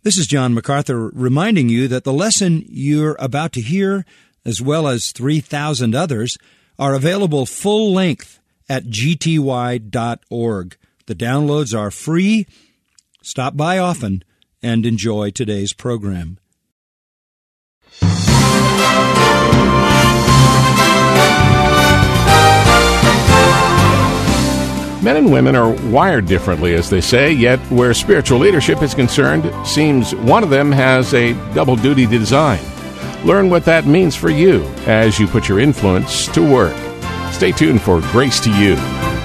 This is John MacArthur reminding you that the lesson you're about to hear, as well as 3,000 others, are available full length at gty.org. The downloads are free. Stop by often and enjoy today's program. Men and women are wired differently, as they say, yet where spiritual leadership is concerned, seems one of them has a double-duty design. Learn what that means for you as you put your influence to work. Stay tuned for Grace to You.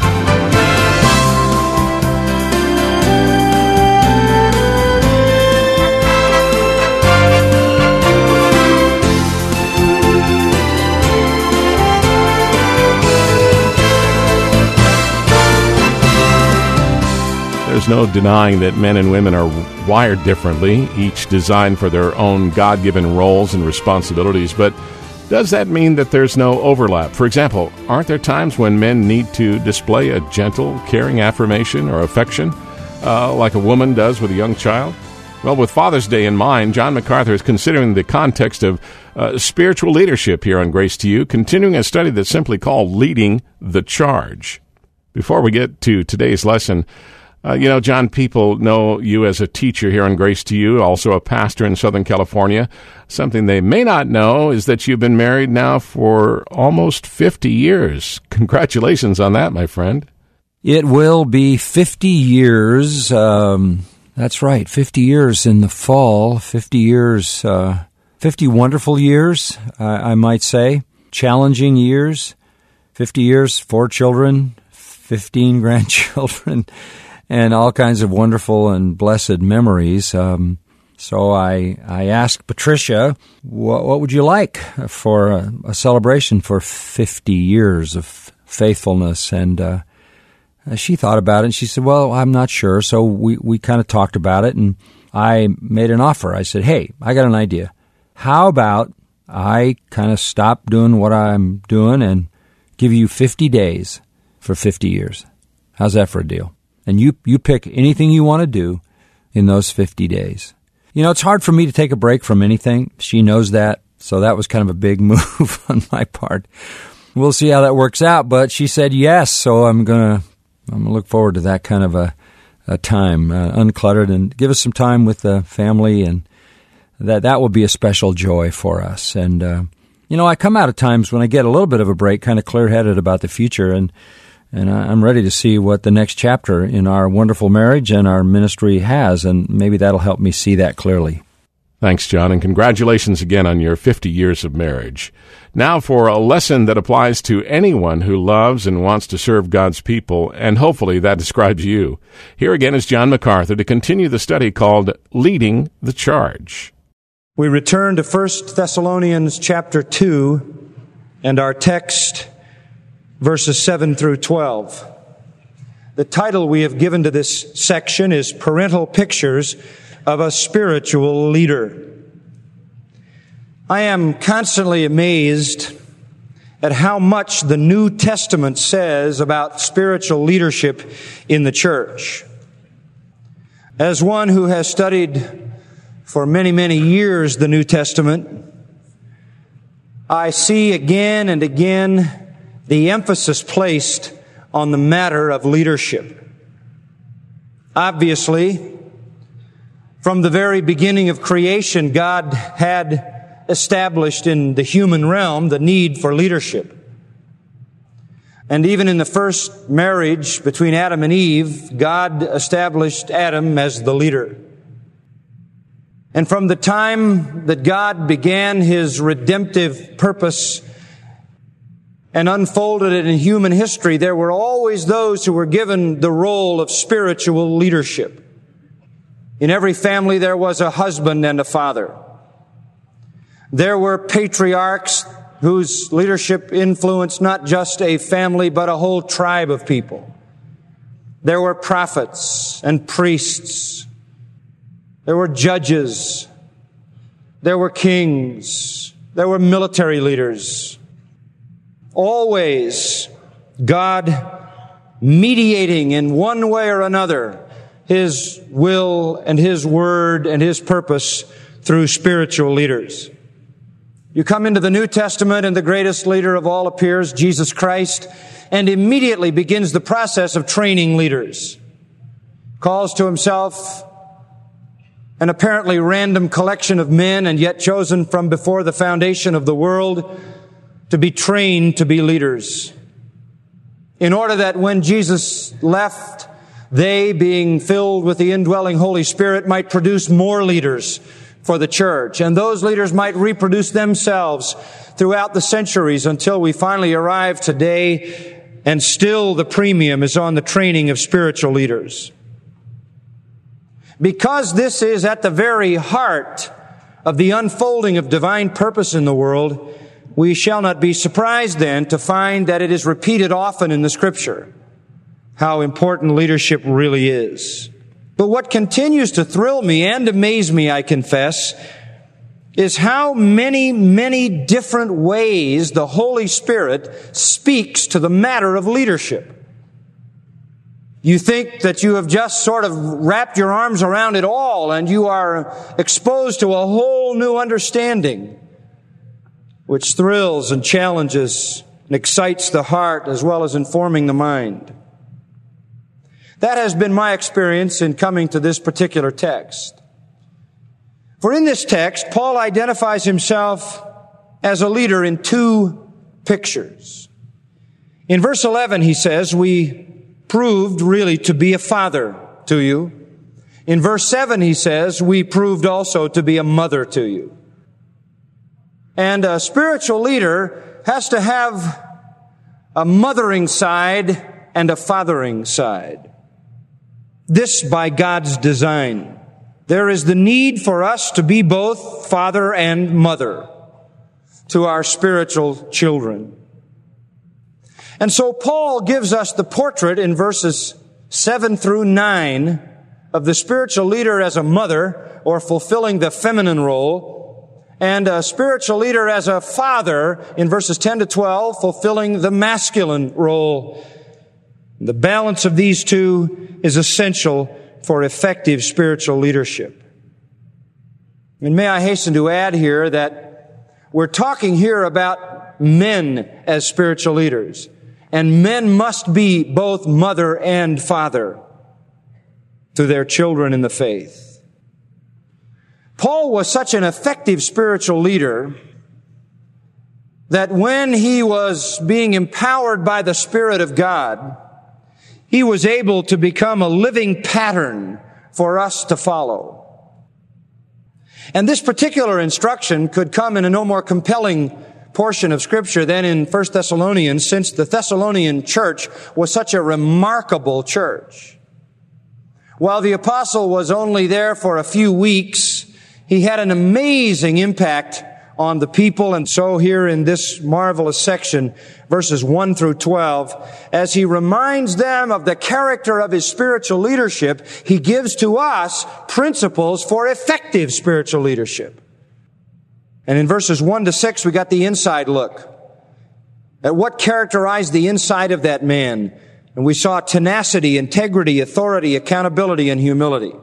There's no denying that men and women are wired differently, each designed for their own God-given roles and responsibilities. But does that mean that there's no overlap? For example, aren't there times when men need to display a gentle, caring affirmation or affection, like a woman does with a young child? Well, with Father's Day in mind, John MacArthur is considering the context of spiritual leadership here on Grace to You, continuing a study that's simply called Leading the Charge. Before we get to today's lesson, John, people know you as a teacher here on Grace to You, also a pastor in Southern California. Something they may not know is that you've been married now for almost 50 years. Congratulations on that, my friend. It will be 50 years. That's right, 50 years in the fall. 50 years, 50 wonderful years, I might say. Challenging years. 50 years, 4 children, 15 grandchildren, and all kinds of wonderful and blessed memories. So I asked Patricia, what would you like for a celebration for 50 years of faithfulness? And she thought about it, and she said, well, I'm not sure. So we kind of talked about it, and I made an offer. I said, hey, I got an idea. How about I kind of stop doing what I'm doing and give you 50 days for 50 years? How's that for a deal? And you pick anything you want to do in those 50 days. It's hard for me to take a break from anything. She knows that, so that was kind of a big move on my part. We'll see how that works out, but she said yes, so I'm gonna look forward to that kind of a time, uncluttered, and give us some time with the family, and that will be a special joy for us. And I come out of times when I get a little bit of a break, kind of clear-headed about the future, and I'm ready to see what the next chapter in our wonderful marriage and our ministry has, and maybe that'll help me see that clearly. Thanks, John, and congratulations again on your 50 years of marriage. Now for a lesson that applies to anyone who loves and wants to serve God's people, and hopefully that describes you. Here again is John MacArthur to continue the study called Leading the Charge. We return to 1 Thessalonians chapter 2 and our text, verses 7 through 12. The title we have given to this section is Parental Pictures of a Spiritual Leader. I am constantly amazed at how much the New Testament says about spiritual leadership in the church. As one who has studied for many, many years the New Testament, I see again and again the emphasis placed on the matter of leadership. Obviously, from the very beginning of creation, God had established in the human realm the need for leadership. And even in the first marriage between Adam and Eve, God established Adam as the leader. And from the time that God began His redemptive purpose and unfolded it in human history, there were always those who were given the role of spiritual leadership. In every family there was a husband and a father. There were patriarchs whose leadership influenced not just a family but a whole tribe of people. There were prophets and priests. There were judges. There were kings. There were military leaders. Always God mediating in one way or another His will and His word and His purpose through spiritual leaders. You come into the New Testament and the greatest leader of all appears, Jesus Christ, and immediately begins the process of training leaders. Calls to Himself an apparently random collection of men and yet chosen from before the foundation of the world to be trained to be leaders. In order that when Jesus left, they, being filled with the indwelling Holy Spirit, might produce more leaders for the church. And those leaders might reproduce themselves throughout the centuries until we finally arrive today, and still the premium is on the training of spiritual leaders. Because this is at the very heart of the unfolding of divine purpose in the world, we shall not be surprised then to find that it is repeated often in the Scripture how important leadership really is. But what continues to thrill me and amaze me, I confess, is how many different ways the Holy Spirit speaks to the matter of leadership. You think that you have just sort of wrapped your arms around it all and you are exposed to a whole new understanding which thrills and challenges and excites the heart as well as informing the mind. That has been my experience in coming to this particular text. For in this text, Paul identifies himself as a leader in two pictures. In verse 11, he says, we proved really to be a father to you. In verse 7, he says, we proved also to be a mother to you. And a spiritual leader has to have a mothering side and a fathering side. This by God's design. There is the need for us to be both father and mother to our spiritual children. And so Paul gives us the portrait in verses 7 through 9 of the spiritual leader as a mother, or fulfilling the feminine role, and a spiritual leader as a father in verses 10 to 12, fulfilling the masculine role. The balance of these two is essential for effective spiritual leadership. And may I hasten to add here that we're talking here about men as spiritual leaders. And men must be both mother and father to their children in the faith. Paul was such an effective spiritual leader that when he was being empowered by the Spirit of God, he was able to become a living pattern for us to follow. And this particular instruction could come in a no more compelling portion of Scripture than in 1 Thessalonians, since the Thessalonian church was such a remarkable church. While the apostle was only there for a few weeks, he had an amazing impact on the people. And so here in this marvelous section, verses 1 through 12, as he reminds them of the character of his spiritual leadership, he gives to us principles for effective spiritual leadership. And in verses 1 to 6, we got the inside look at what characterized the inside of that man. And we saw tenacity, integrity, authority, accountability, and humility.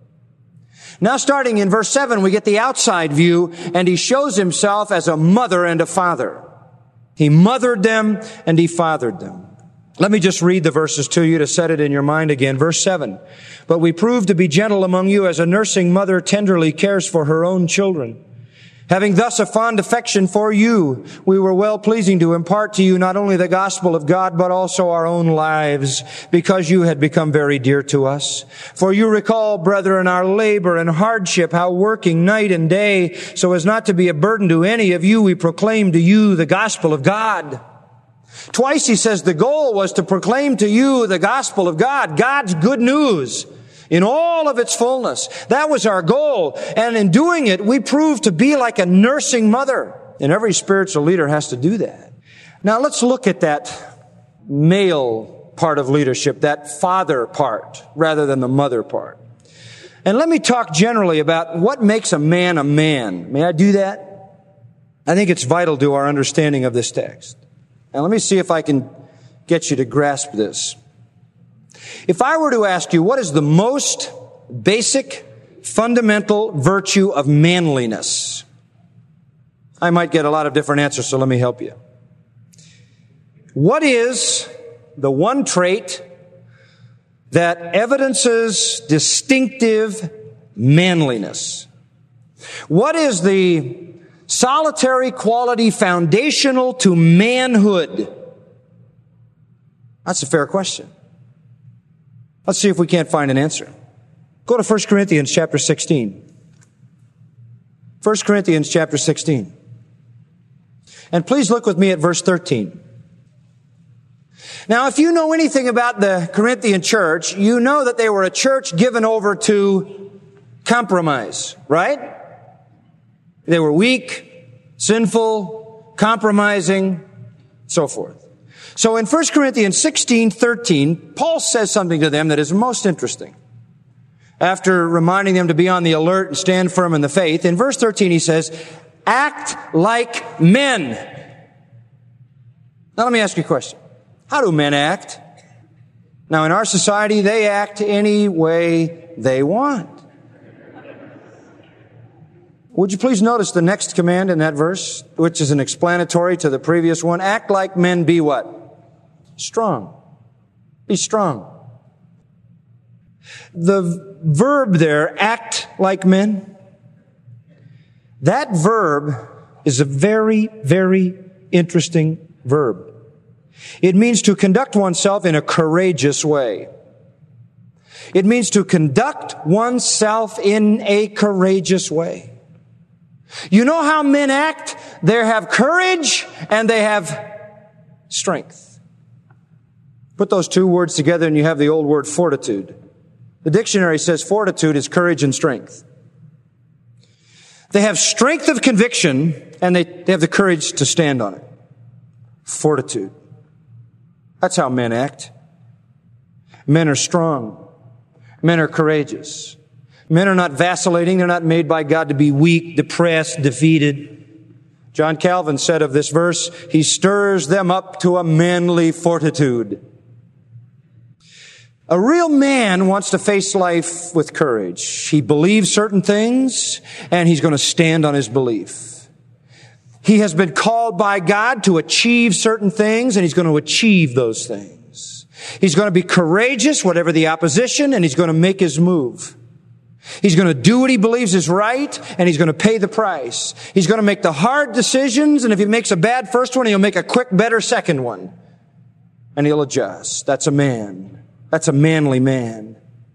Now starting in verse 7, we get the outside view, and he shows himself as a mother and a father. He mothered them and he fathered them. Let me just read the verses to you to set it in your mind again. Verse 7, but we proved to be gentle among you as a nursing mother tenderly cares for her own children. Having thus a fond affection for you, we were well pleasing to impart to you not only the gospel of God, but also our own lives, because you had become very dear to us. For you recall, brethren, our labor and hardship, how working night and day, so as not to be a burden to any of you, we proclaim to you the gospel of God. Twice he says the goal was to proclaim to you the gospel of God, God's good news, in all of its fullness. That was our goal. And in doing it, we proved to be like a nursing mother. And every spiritual leader has to do that. Now let's look at that male part of leadership, that father part, rather than the mother part. And let me talk generally about what makes a man a man. May I do that? I think it's vital to our understanding of this text. Now let me see if I can get you to grasp this. If I were to ask you, what is the most basic, fundamental virtue of manliness? I might get a lot of different answers, so let me help you. What is the one trait that evidences distinctive manliness? What is the solitary quality foundational to manhood? That's a fair question. Let's see if we can't find an answer. Go to 1 Corinthians chapter 16. 1 Corinthians chapter 16. And please look with me at verse 13. Now, if you know anything about the Corinthian church, you know that they were a church given over to compromise, right? They were weak, sinful, compromising, so forth. So in 1 Corinthians 16:13, Paul says something to them that is most interesting. After reminding them to be on the alert and stand firm in the faith, in verse 13 he says, act like men. Now let me ask you a question. How do men act? Now in our society, they act any way they want. Would you please notice the next command in that verse, which is an explanatory to the previous one? Act like men, be what? Strong. Be strong. The verb there, act like men, that verb is a very, very interesting verb. It means to conduct oneself in a courageous way. It means to conduct oneself in a courageous way. You know how men act? They have courage and they have strength. Put those two words together and you have the old word fortitude. The dictionary says fortitude is courage and strength. They have strength of conviction and they have the courage to stand on it. Fortitude. That's how men act. Men are strong. Men are courageous. Men are not vacillating. They're not made by God to be weak, depressed, defeated. John Calvin said of this verse, he stirs them up to a manly fortitude. A real man wants to face life with courage. He believes certain things, and he's going to stand on his belief. He has been called by God to achieve certain things, and he's going to achieve those things. He's going to be courageous, whatever the opposition, and he's going to make his move. He's going to do what he believes is right, and he's going to pay the price. He's going to make the hard decisions, and if he makes a bad first one, he'll make a quick, better second one. And he'll adjust. That's a man. That's a manly man.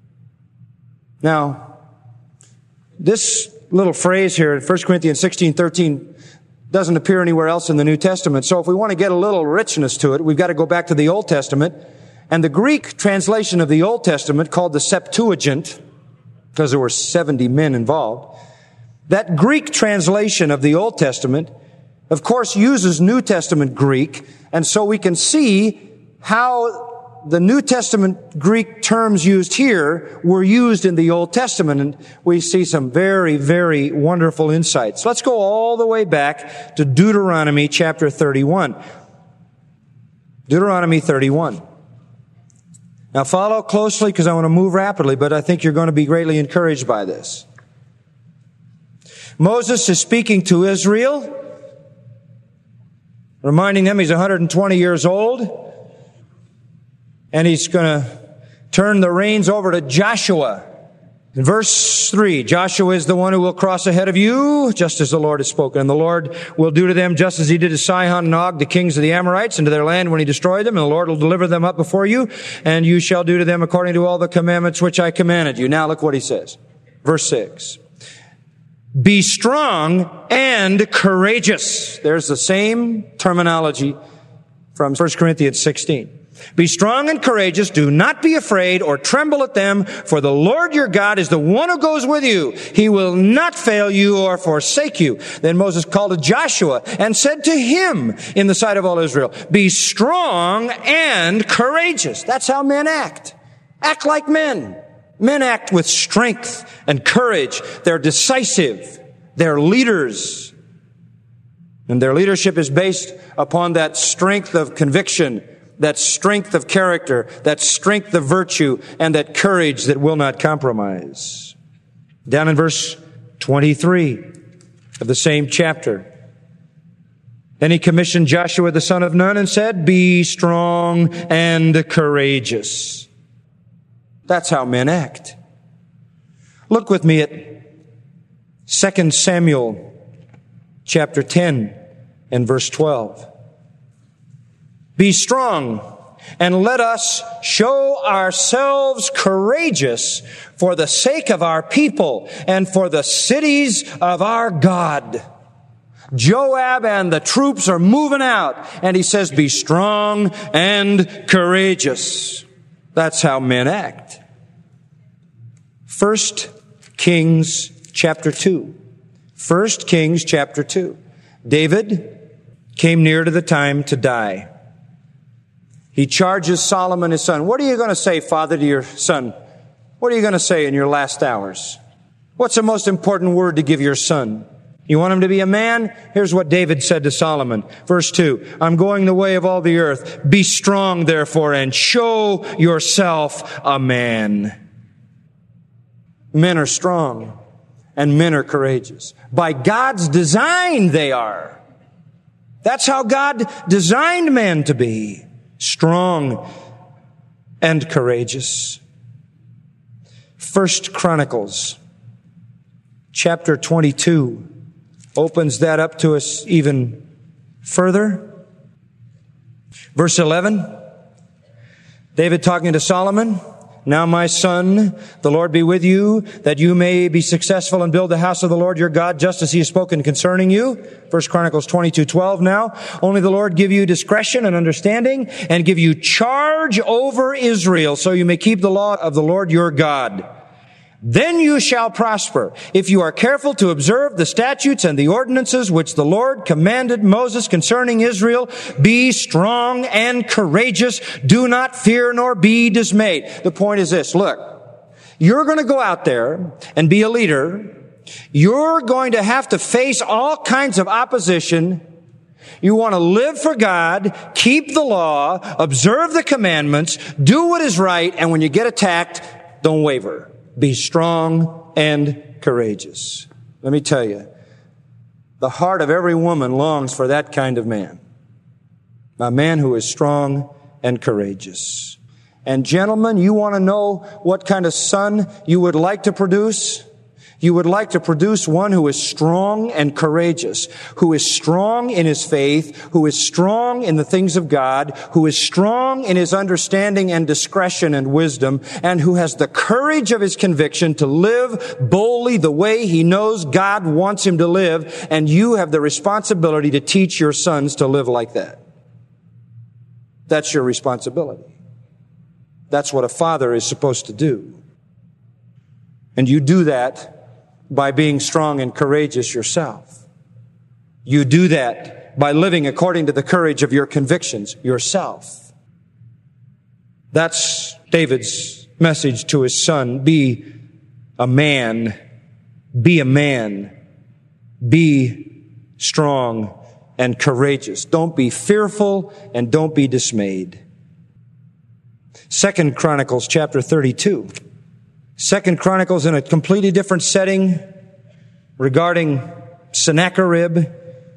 Now, this little phrase here in 1 Corinthians 16:13 doesn't appear anywhere else in the New Testament. So if we want to get a little richness to it, we've got to go back to the Old Testament. And the Greek translation of the Old Testament, called the Septuagint, because there were 70 men involved, that Greek translation of the Old Testament, of course, uses New Testament Greek. And so we can see how the New Testament Greek terms used here were used in the Old Testament, and we see some very, very wonderful insights. Let's go all the way back to Deuteronomy chapter 31. Deuteronomy 31. Now follow closely because I want to move rapidly, but I think you're going to be greatly encouraged by this. Moses is speaking to Israel, reminding them he's 120 years old. And he's going to turn the reins over to Joshua. In verse 3, Joshua is the one who will cross ahead of you, just as the Lord has spoken. And the Lord will do to them just as he did to Sihon and Og, the kings of the Amorites, and to their land when he destroyed them. And the Lord will deliver them up before you, and you shall do to them according to all the commandments which I commanded you. Now look what he says. Verse 6. Be strong and courageous. There's the same terminology from 1 Corinthians 16. Be strong and courageous. Do not be afraid or tremble at them, for the Lord your God is the one who goes with you. He will not fail you or forsake you. Then Moses called to Joshua and said to him in the sight of all Israel, be strong and courageous. That's how men act. Act like men. Men act with strength and courage. They're decisive. They're leaders. And their leadership is based upon that strength of conviction that strength of character, that strength of virtue, and that courage that will not compromise. Down in verse 23 of the same chapter. Then he commissioned Joshua the son of Nun and said, "Be strong and courageous." That's how men act. Look with me at 2 Samuel chapter 10 and verse 12. "Be strong and let us show ourselves courageous for the sake of our people and for the cities of our God." Joab and the troops are moving out, and he says, "Be strong and courageous." That's how men act. 1 Kings chapter 2. 1 Kings chapter 2. David came near to the time to die. He charges Solomon his son. "What are you going to say, father, to your son? What are you going to say in your last hours? What's the most important word to give your son? You want him to be a man? Here's what David said to Solomon. Verse 2, "I'm going the way of all the earth. Be strong, therefore, and show yourself a man." Men are strong, and men are courageous. By God's design, they are. That's how God designed man to be. Strong and courageous. 1 Chronicles chapter 22 opens that up to us even further. Verse 11, David talking to Solomon. "Now, my son, the Lord be with you, that you may be successful and build the house of the Lord your God, just as he has spoken concerning you." 1 Chronicles 22:12 now. "Only the Lord give you discretion and understanding, and give you charge over Israel, so you may keep the law of the Lord your God. Then you shall prosper, if you are careful to observe the statutes and the ordinances which the Lord commanded Moses concerning Israel. Be strong and courageous. Do not fear nor be dismayed." The point is this. Look, you're going to go out there and be a leader. You're going to have to face all kinds of opposition. You want to live for God, keep the law, observe the commandments, do what is right, and when you get attacked, don't waver. Be strong and courageous. Let me tell you, the heart of every woman longs for that kind of man. A man who is strong and courageous. And gentlemen, you want to know what kind of son you would like to produce? You would like to produce one who is strong and courageous, who is strong in his faith, who is strong in the things of God, who is strong in his understanding and discretion and wisdom, and who has the courage of his conviction to live boldly the way he knows God wants him to live, and you have the responsibility to teach your sons to live like that. That's your responsibility. That's what a father is supposed to do. And you do that by being strong and courageous yourself. You do that by living according to the courage of your convictions yourself. That's David's message to his son. Be a man. Be a man. Be strong and courageous. Don't be fearful and don't be dismayed. 2 Chronicles chapter 32. 2 Chronicles in a completely different setting regarding Sennacherib.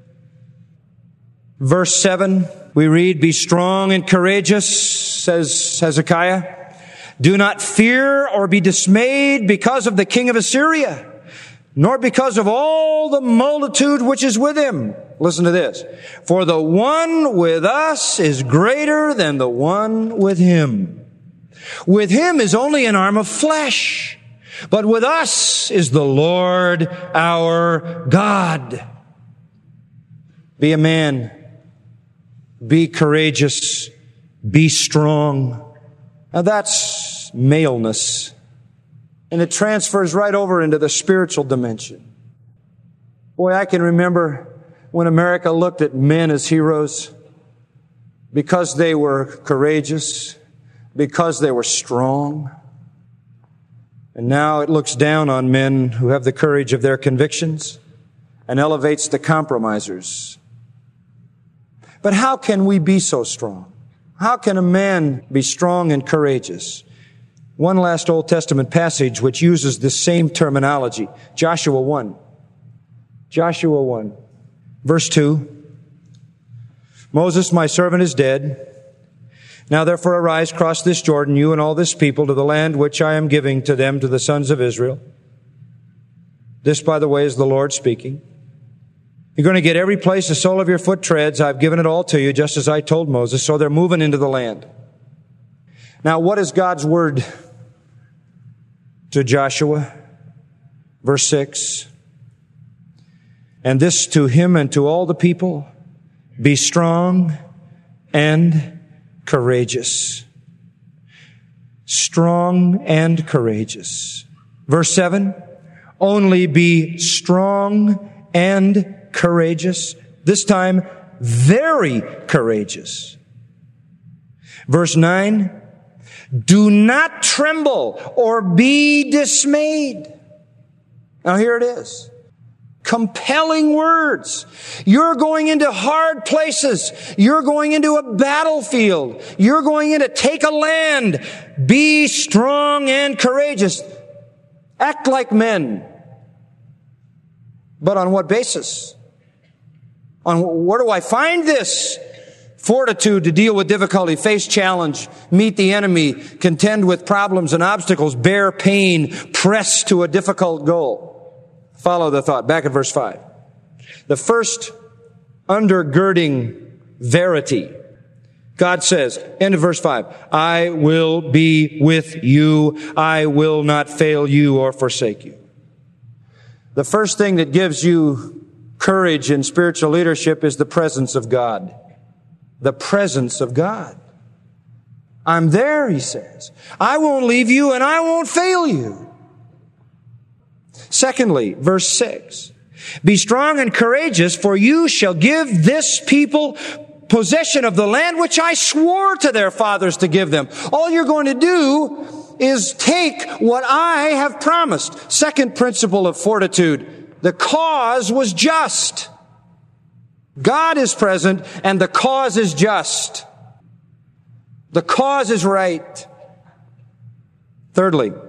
Verse 7, we read, "Be strong and courageous," says Hezekiah. "Do not fear or be dismayed because of the king of Assyria, nor because of all the multitude which is with him." Listen to this. "For the one with us is greater than the one with him. With him is only an arm of flesh, but with us is the Lord our God." Be a man. Be courageous. Be strong. Now that's maleness. And it transfers right over into the spiritual dimension. Boy, I can remember when America looked at men as heroes because they were courageous, because they were strong. And now it looks down on men who have the courage of their convictions and elevates the compromisers. But how can we be so strong? How can a man be strong and courageous? One last Old Testament passage which uses this same terminology. Joshua 1. Joshua 1. Verse 2. Moses, my servant, is dead. Now therefore arise, cross this Jordan, you and all this people, to the land which I am giving to them, to the sons of Israel. This, by the way, is the Lord speaking. You're going to get every place the sole of your foot treads. I've given it all to you, just as I told Moses. So they're moving into the land. Now, what is God's word to Joshua? Verse 6. And this to him and to all the people, be strong and courageous. Strong and courageous. Verse 7. Only be strong and courageous. This time, very courageous. Verse 9. Do not tremble or be dismayed. Now here it is. Compelling words. You're going into hard places. You're going into a battlefield. You're going in to take a land. Be strong and courageous. Act like men. But on what basis? On where do I find this? Fortitude to deal with difficulty, face challenge, meet the enemy, contend with problems and obstacles, bear pain, press to a difficult goal. Follow the thought. Back at verse 5. The first undergirding verity. God says, end of verse 5, I will be with you. I will not fail you or forsake you. The first thing that gives you courage in spiritual leadership is the presence of God. The presence of God. I'm there, he says. I won't leave you and I won't fail you. Secondly, verse 6. Be strong and courageous, for you shall give this people possession of the land which I swore to their fathers to give them. All you're going to do is take what I have promised. Second principle of fortitude. The cause was just. God is present and the cause is just. The cause is right. Thirdly,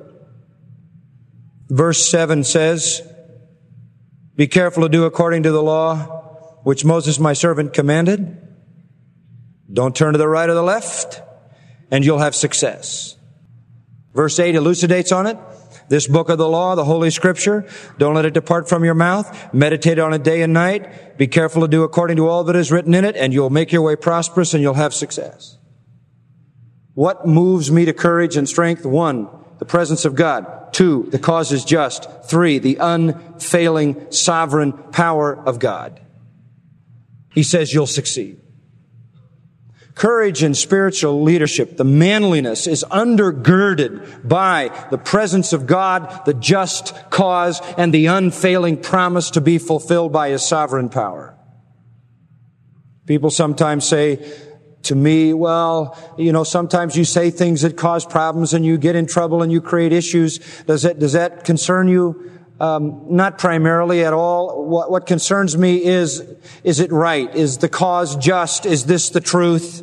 verse 7 says, be careful to do according to the law which Moses my servant commanded. Don't turn to the right or the left, and you'll have success. Verse 8 elucidates on it. This book of the law, the Holy Scripture, don't let it depart from your mouth. Meditate on it day and night. Be careful to do according to all that is written in it, and you'll make your way prosperous and you'll have success. What moves me to courage and strength? 1, the presence of God. 2, the cause is just. 3, the unfailing sovereign power of God. He says you'll succeed. Courage in spiritual leadership, the manliness is undergirded by the presence of God, the just cause, and the unfailing promise to be fulfilled by His sovereign power. People sometimes say to me, well, sometimes you say things that cause problems and you get in trouble and you create issues. Does that concern you? Not primarily at all. What concerns me is it right? Is the cause just? Is this the truth?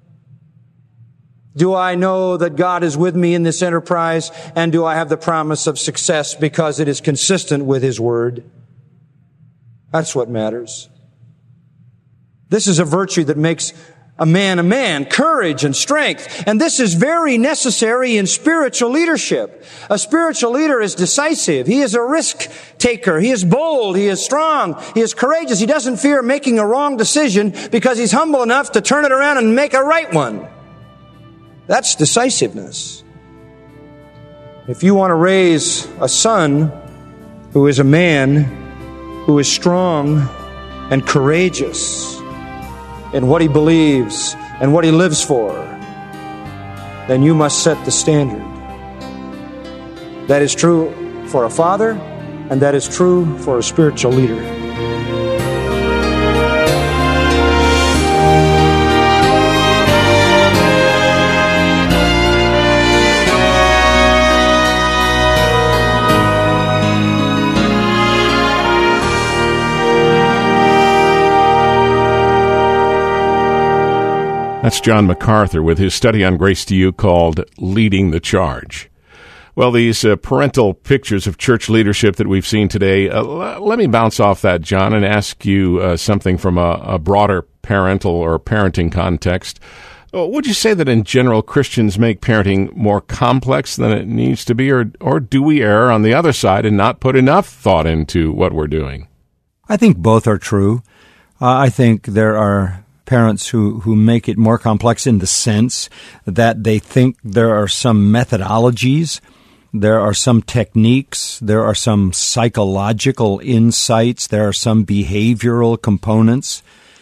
Do I know that God is with me in this enterprise? And do I have the promise of success because it is consistent with His Word? That's what matters. This is a virtue that makes a man, courage and strength. And this is very necessary in spiritual leadership. A spiritual leader is decisive. He is a risk taker. He is bold. He is strong. He is courageous. He doesn't fear making a wrong decision because he's humble enough to turn it around and make a right one. That's decisiveness. If you want to raise a son who is a man who is strong and courageous in what he believes and what he lives for, then you must set the standard. That is true for a father, and that is true for a spiritual leader. That's John MacArthur with his study on Grace to You called Leading the Charge. Well, these parental pictures of church leadership that we've seen today, let me bounce off that, John, and ask you something from a broader parental or parenting context. Would you say that in general Christians make parenting more complex than it needs to be, or do we err on the other side and not put enough thought into what we're doing? I think both are true. I think there are parents who make it more complex in the sense that they think there are some methodologies, there are some techniques, there are some psychological insights, there are some behavioral components.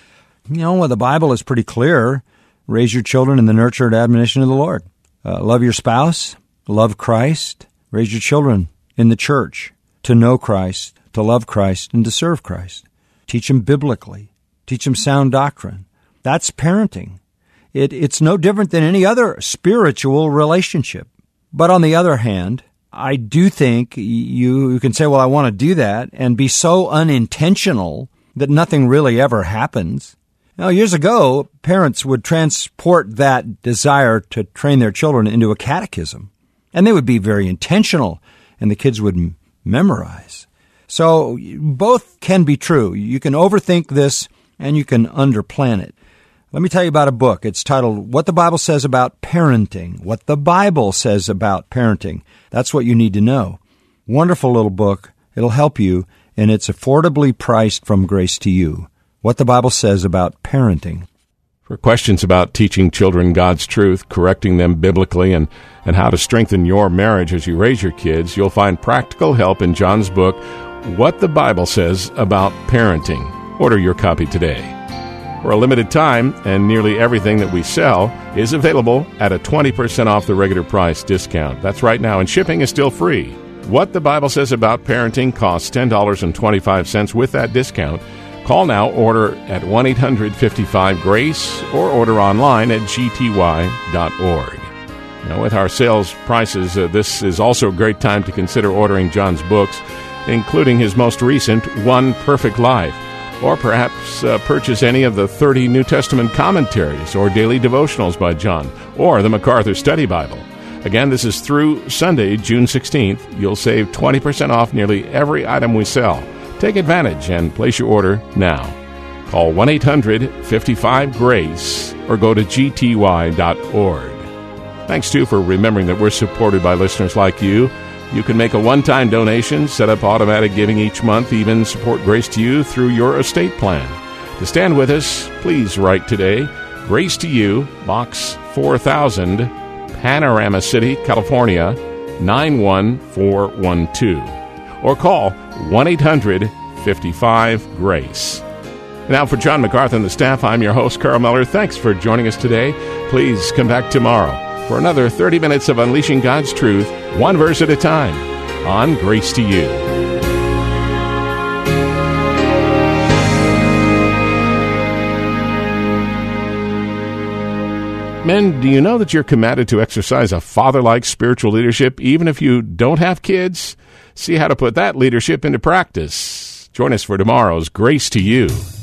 Well, the Bible is pretty clear. Raise your children in the nurture and admonition of the Lord. Love your spouse, love Christ, raise your children in the church to know Christ, to love Christ, and to serve Christ. Teach them biblically. Teach them sound doctrine. That's parenting. It's no different than any other spiritual relationship. But on the other hand, I do think you can say, well, I want to do that, and be so unintentional that nothing really ever happens. Years ago, parents would transport that desire to train their children into a catechism, and they would be very intentional, and the kids would memorize. So both can be true. You can overthink this, and you can underplan it. Let me tell you about a book. It's titled, What the Bible Says About Parenting. What the Bible Says About Parenting. That's what you need to know. Wonderful little book. It'll help you, and it's affordably priced from Grace to You. What the Bible Says About Parenting. For questions about teaching children God's truth, correcting them biblically, and how to strengthen your marriage as you raise your kids, you'll find practical help in John's book, What the Bible Says About Parenting. Order your copy today. For a limited time, and nearly everything that we sell is available at a 20% off the regular price discount. That's right now, and shipping is still free. What the Bible Says About Parenting costs $10.25 with that discount. Call now, order at 1-800-55-GRACE, or order online at gty.org. Now, with our sales prices, this is also a great time to consider ordering John's books, including his most recent, One Perfect Life. Or perhaps purchase any of the 30 New Testament commentaries or daily devotionals by John, or the MacArthur Study Bible. Again, this is through Sunday, June 16th. You'll save 20% off nearly every item we sell. Take advantage and place your order now. Call 1-800-55-GRACE or go to gty.org. Thanks, too, for remembering that we're supported by listeners like you. You can make a one-time donation, set up automatic giving each month, even support Grace to You through your estate plan. To stand with us, please write today, Grace to You, Box 4000, Panorama City, California, 91412. Or call 1-800-55-GRACE. Now for John MacArthur and the staff, I'm your host, Carl Miller. Thanks for joining us today. Please come back tomorrow for another 30 minutes of unleashing God's truth, one verse at a time, on Grace to You. Men, do you know that you're commanded to exercise a father-like spiritual leadership even if you don't have kids? See how to put that leadership into practice. Join us for tomorrow's Grace to You.